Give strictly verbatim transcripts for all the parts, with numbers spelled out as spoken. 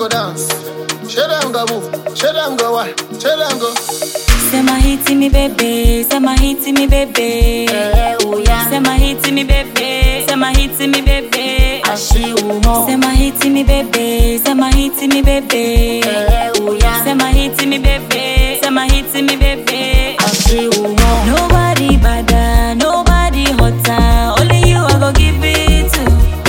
go dance. Show them go move. Show them go what? Show them go. Say my hit to me, baby. Say my hit to me, baby. Eh, oh yeah. Say my hit to me, baby. Say my hit to me, baby. Ashi umo. Say my hit to me, baby. Say my hit to me, baby. Eh, oh yeah. Say my hit to me, baby. Say my hit to me, baby. Ashi umo. Nobody better, nobody hotter. Only you I go give it to.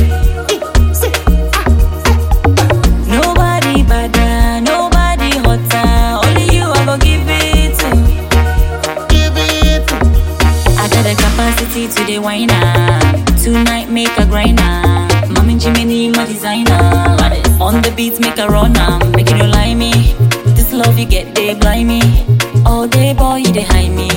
Nobody better, nobody hotter. Only you I go give it to. Give it. I got the capacity to the whiner. Tonight make a grinder. Mommy Jimmy, my designer. On the beats make a runner. Make you no lie me. This love you get, they blind me. All day boy, you they hide me.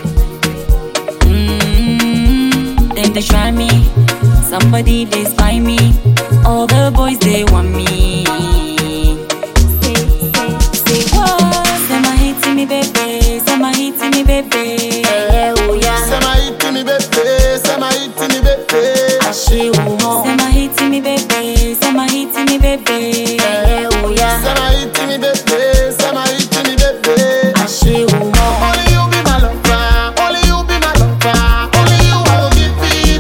Mmm, then they try me. Somebody they spy me. All the boys they want me. Say, say, say what? Say my hit to me, baby. Say my hit to me, baby. Eh, oh yeah. Say my hit to me, baby. Say my hit to me, baby. Ashi umo. Say my hit to me, baby. Say my hit to me, baby. Eh, oh yeah. Say my hit to me, baby. Say my hit to me, baby. Ashi umo. Only you be my lover. Only you be my lover. Only you I will give it.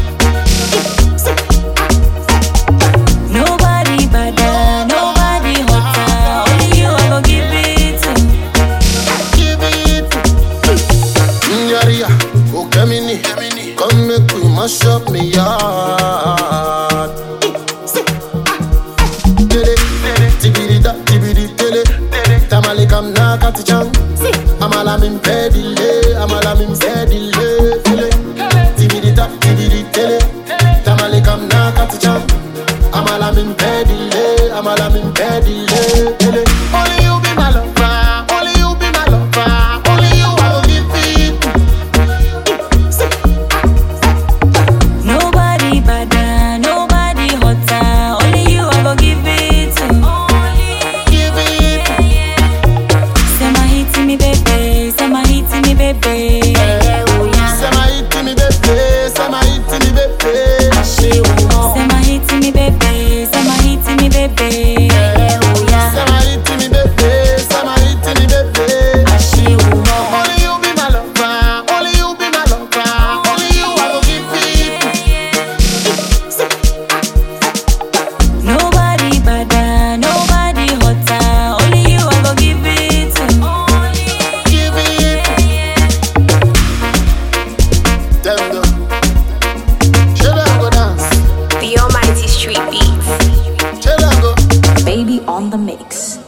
Nobody better, nobody hotter. Only you I go give it to. Give it. Nyaria, okay mini. Come make we mash up me yard. Tele, tibidi da, tibidi tele. Tamale kam na katichang. Amala min pedile, amala min pedile. Tele, tibidi da, tibidi tele. Tamale kam na katichang. Amala min pedile, amala min pedile. Tele, only you be my lover, only you be my lover, only you I will give it. Nobody better, nobody hotter. Only you I go give it to. Give it. Say my hit to me, baby. Say my hit to me, baby. Eh, oh yeah. Say my hit to me, baby. Say my hit to me, baby. Ashi umo. Say my hit to me, baby. Say my hit to me, baby. Eh, oh yeah. Say my hit to me, baby. Say my hit to me, baby. Ashi umo. Only you be my lover. Only you be my lover. Only you I will give it. Nobody better, nobody hotter. Only you I go give it to. Give it. Them go. Show them go dance. The Almighty Street Beats. Show them go. Baby on the mix.